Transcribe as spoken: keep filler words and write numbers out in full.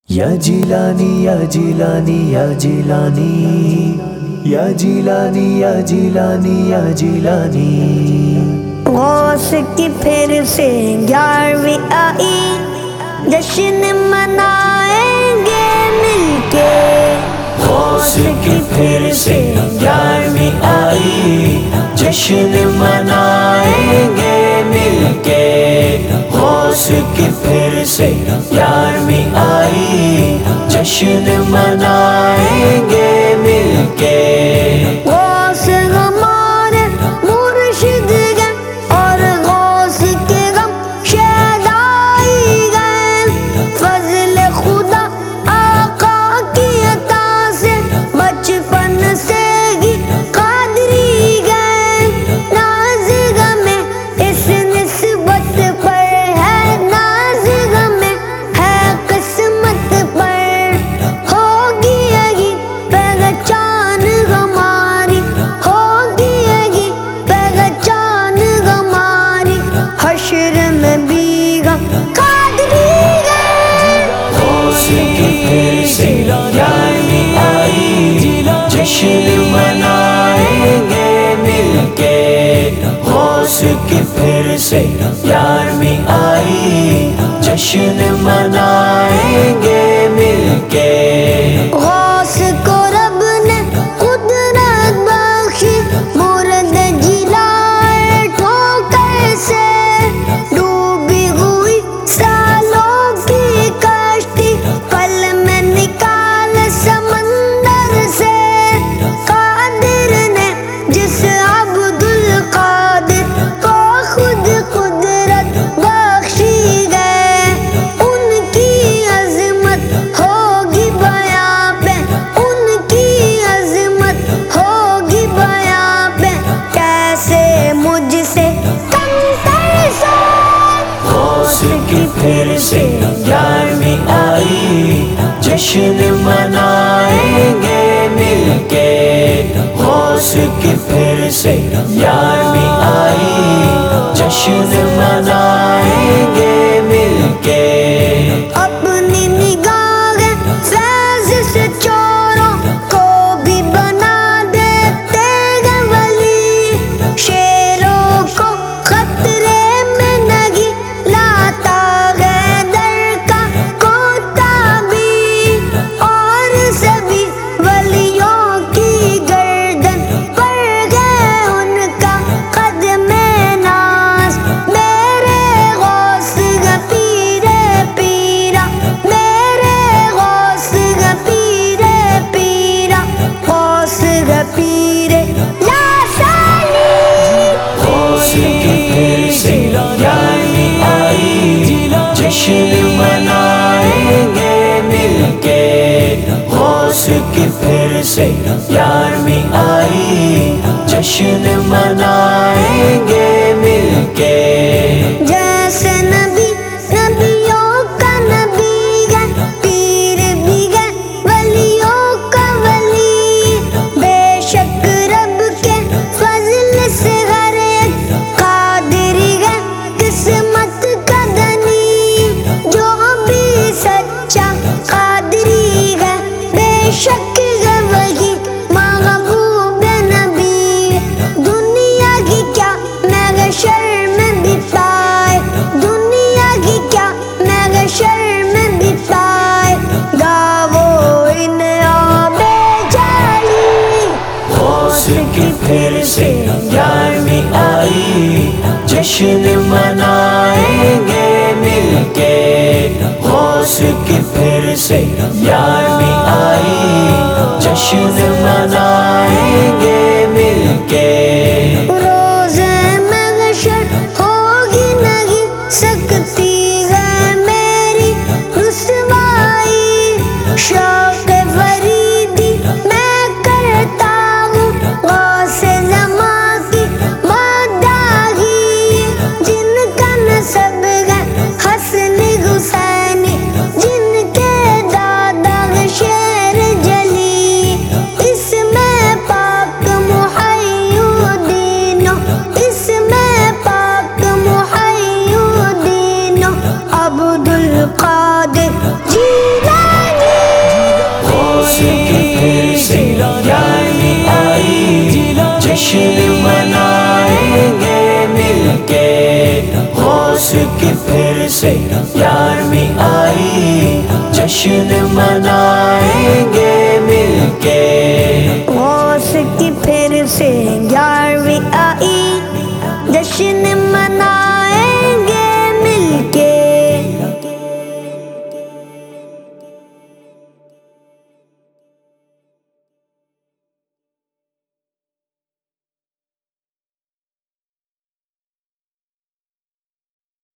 یا جیلانی یا جیلانی یا جیلانی یا جیلانی یا جیلانی یا جیلانی غوث کی پھر سے گیارہویں آئی، جشن منائیں گے مل کے۔ غوث کی پھر سے گیارہویں آئی، جشن منائیں گے مل کے۔ غوث کی پھر سے گیارہویں آئی، جشن منائیں گے مل کے۔ غوث ہمارے مرشد گئے اور غوث کے غم شیدائی گئے، فضل خدا آقا کی عطا سے بچپن سے ہی قادری گئے۔ ناز غمیں اس نسبت پر ہے، ناز غمیں ہے قسمت پر، ہوگی یہی پہچان ہماری، ہوگی یہی پہچان ہماری، حشر میں بھی غم قادری گئے۔ غوث کی پھر سے گیارہویں آئی، جشن منائیں گے مل کے۔ غوث کی پھر سے گیارہویں آئی، جشن منائیں گے مل کے۔ غوث کو رب نے قدرت بخشی، مرد جلائے ٹھوکر سے، ڈوبی ہوئی سالوں کی کشتی پل میں نکال سمندر سے۔ قادر نے جس عبد القادر کو خود قدرت بخشی گئے، ان کی عظمت ہوگی بیاں پہ، ان کی عظمت ہوگی بیاں پہ، کیسے مجھ سے کم ترسو۔ غوث کی پھر سے گیارہویں آئی، جشن منائیں گے مل کے۔ غوث کی پھر سے گیارہویں آئی، جشن منائیں گے مل کے۔ اپنی نگاہ فیض سے چوروں کو بھی بنا دیتے ہیں ولی، شیروں کو خطرے میں نہیں لاتا ہے در کا کوتا بھی، اور سبھی ولیوں کی گردن پر ہے ان کا قدم ناز۔ میرے غوث کا پیرے پیرا، میرے غوث کا پیرے پیرا، غوث کا پیرے لا سالی۔ غوث کی پھر سے گیارہویں آئی، جشن منائیں گے مل کے۔ غوث کی پھر سے گیارہویں آئی، جشن منائیں گے مل کے۔ جیسے نبی نبیوں کا نبی ہے، پیر بھی ہے ولیوں کا ولی، بے شک رب کے فضل سے ہر ایک قادری ہے قسمت کا دنی، جو بھی سچا قادری ہے بے شک ہے وہی محبوب نبی۔ دنیا کی کیا محشر میں بتائے، دنیا کی کیا محشر میں بتائے گا وہ ان آب جالی۔ غوث کی پھر سے گیارہویں آئی، جشن منائیں گے مل کے۔ غوث کی پھر سے گیارہویں آئی، جشن منائیں گے مل کے۔ روز محشر ہوگی نہیں سکتی ہے میری رسوائی، شوق فریدی میں کرتا ہوں غوث زمان کی مداحی، جن کا نسب ہے حسن حسینی، جن کے دادا ہے شیر جلی، اس میں پاک محی اس کی پھر سے یارویں آئی، جشن منائیں گے